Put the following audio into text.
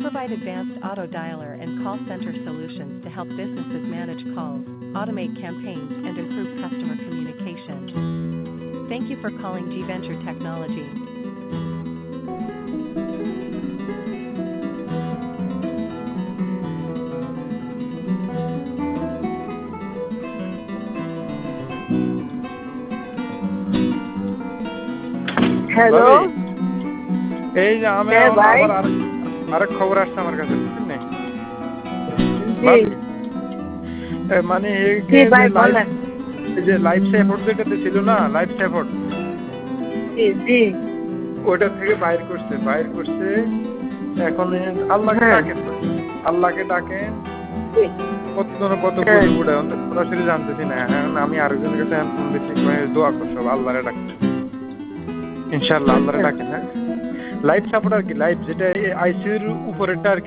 provide advanced auto dialer and call center solutions to help businesses manage calls, automate campaigns, and improve customer communication. Thank you for calling G Venture Technology. Hello, এই যে আমি হ্যাঁ ভাই। আবার আরেক খবর আসছে আমার কাছে, বুঝছেন না? জি মানে জি ভাই বলেন। এই যে লাইফ সাপোর্ট যেটাতে ছিল না, লাইফ সাপোর্ট জি জি ওইটা থেকে বাইর করছে। এখন আল্লাহকে হ্যাঁ ডাকেন, আল্লাহকে ডাকেন, জি, কত হ্যাঁ বলি উঠে সরাসরি জানতেছি না। এখন আমি আরেকজনের কাছে ফোন দিচ্ছি, দোয়া করছো আল্লাহরে ডাকতে, ইনশাআল্লাহ আল্লাহরে আচ্ছা ডাকেন। হ্যাঁ, লাইফ সাপোর্ট আর কি, লাইফ যেটা আইসিইউর উপরেরটা আর কি।